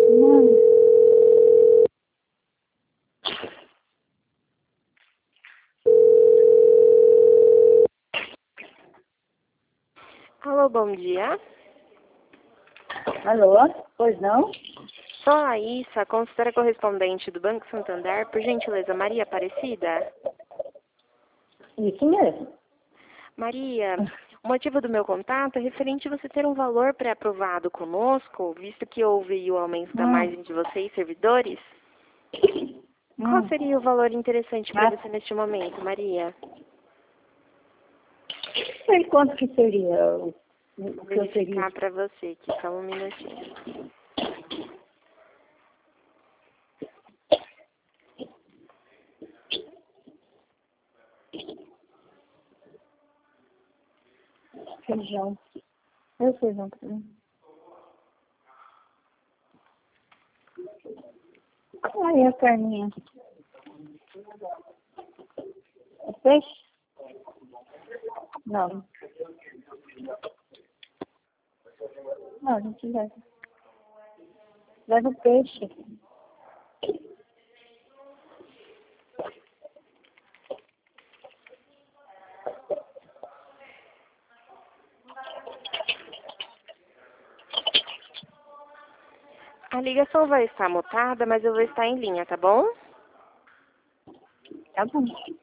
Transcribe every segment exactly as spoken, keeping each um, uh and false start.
Não. Alô, bom dia. Alô? Pois não? Sou a Raíssa, consultora correspondente do Banco Santander. Por gentileza, Maria Aparecida? Isso mesmo. Maria, o motivo do meu contato é referente a você ter um valor pré-aprovado conosco, visto que houve o aumento da Hum. margem de vocês, servidores. Qual Hum. seria o valor interessante para Ah, você neste momento, Maria? sei quanto que seria o, o Vou que eu teria. verificar para você aqui, só um minutinho. Feijão. Eu feijão pra mim. Aí a carninha. É peixe? Não. Não, a gente leva. Leva o peixe. A ligação vai estar mutada, mas eu vou estar em linha, tá bom? Tá bom.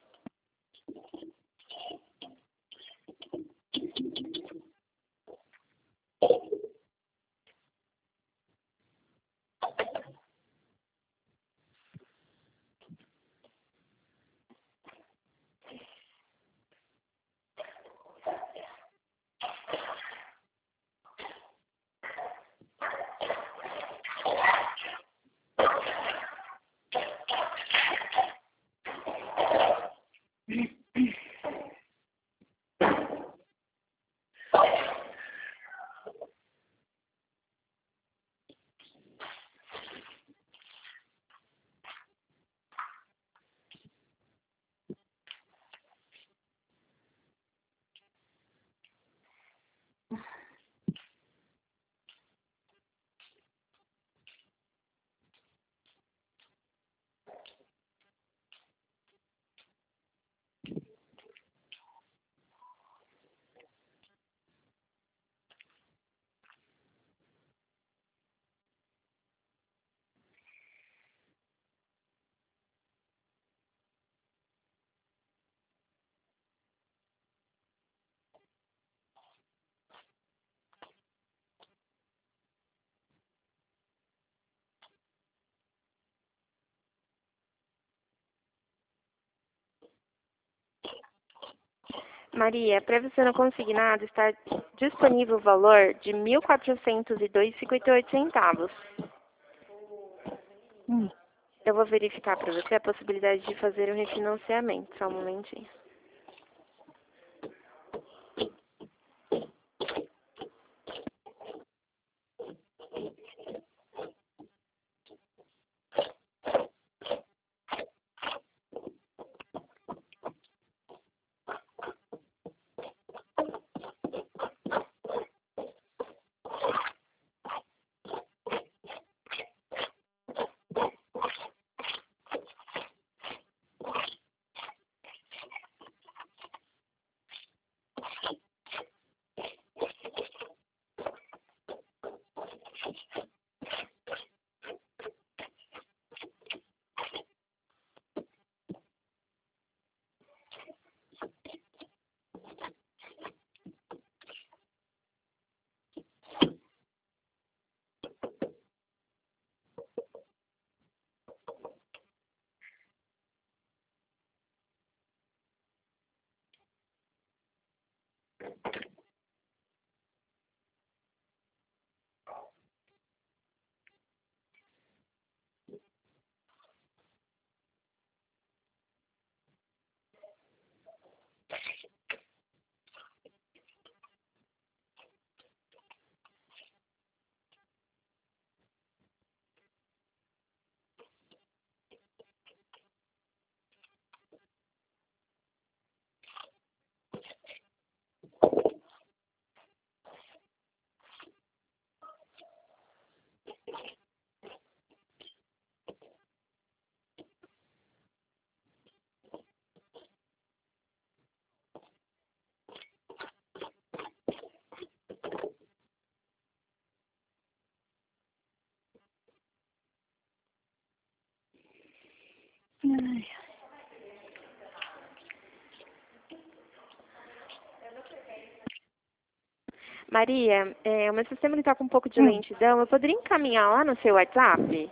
Maria, para você no consignado está disponível o valor de mil quatrocentos e dois reais e cinquenta e oito centavos. Hum. Eu vou verificar para você a possibilidade de fazer um refinanciamento. Só um momentinho. Ai. Maria, é, o meu sistema está com um pouco de Hum. lentidão. Eu poderia encaminhar lá no seu WhatsApp?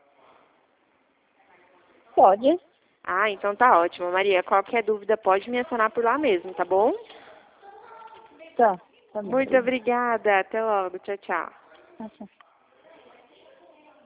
Pode? Ah, então tá ótimo. Maria, qualquer dúvida pode me acionar por lá mesmo, tá bom? Tá, tá bom. Muito obrigada. Até logo. Tchau, tchau. Tá, tchau.